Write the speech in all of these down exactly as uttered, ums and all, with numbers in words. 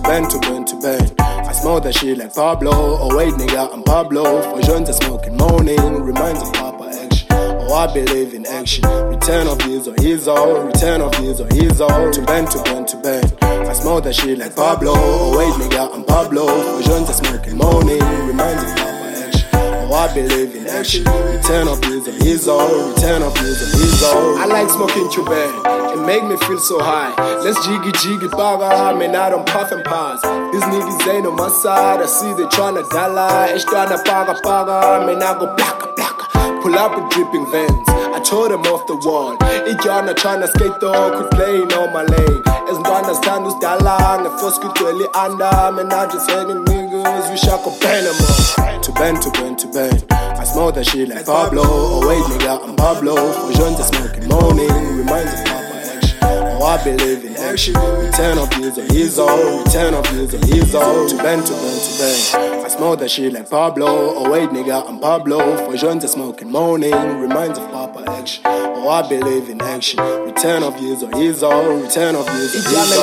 to bend, to bend, to bend. I smoke that shit like Pablo. Oh wait nigga, I'm Pablo. For joints I smoking moaning, reminds of Papa action. Oh I believe in action. Return of his or his all, return of his or his all. To bend, to bend, to bend. I smoke that shit like Pablo. Oh wait nigga, I'm Pablo. For joints I smoking moaning, reminds of Papa action. Oh I believe in action. Return of his or his all, return of his or his all. I like smoking Cuban. It make me feel so high. Let's jiggy jiggy baga, man I don't puff and pass. These niggas ain't on my side. I see they tryna dollar. Esh tryna paga paga, man I go plaka plaka. Pull up with dripping veins. I tore them off the wall. Ijana tryna skate though, could play in all my lane. As Ndwana stand who's dalang, the first could really under. Man I just hanging niggas, we shall go bend them up. To bend, to bend, to bend. I smoke that shit like Pablo. Oh wait nigga, I'm Pablo. For joints I smoking moaning, reminds of Papa. Oh, I believe in action. Return of his or his all, return of his or his all. To bend, to bend, to bend. I smoke that shit like Pablo. Oh wait nigga, I'm Pablo. For joints I smoking moaning, reminds of Papa action. Oh I believe in action. Return of his or his all, return of his or his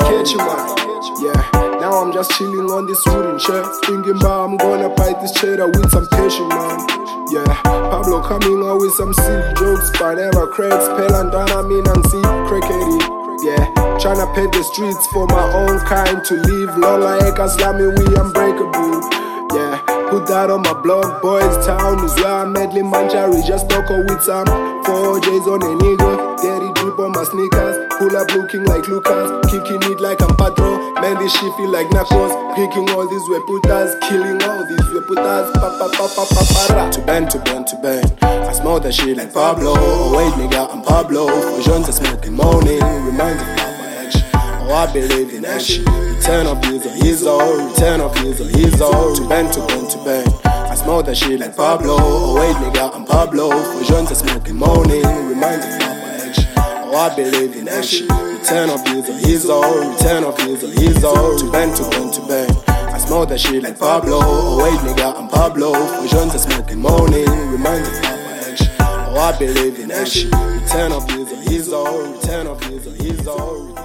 all. Yeah, now I'm just chilling on this wooden chair, thinking about I'm gonna bite this cheddar with some passion, man. Yeah, Pablo coming out with some silly jokes, but never cracks. Pelandana mean and see crickety. Yeah, tryna pay the streets for my own kind to live long like a slammy, we unbreakable. Yeah, put that on my blog, boys town is where I'm medley manchari. Just talk with some four J's on a nigga. Daddy drip on my sneakers, pull up looking like Lucas, kicking it like I'm Patro. Man, this shit feel like Narcos, picking all these weputas, killing all these weputas. Pa pa pa pa pa pa. To bend, to bend, to bend. I smoke that shit like Pablo. Oh wait nigga, I'm Pablo. For joints I smoking moaning, reminds of Papa action. Oh I believe in action. Return of his or his all, return of his or his all. To bend, to bend, to bend. I smoke that shit like Pablo. Oh wait nigga, I'm Pablo. For joints I smoking moaning, reminds of Papa action. Oh I believe in action. Return of his or his all, return of his or his all. To bend, to bend, to bend. I smoke that shit like Pablo. Oh wait nigga, I'm Pablo. For joints I smoking moaning, reminds of Papa action. Oh I believe in action. Return of his or his all, return of his or his all.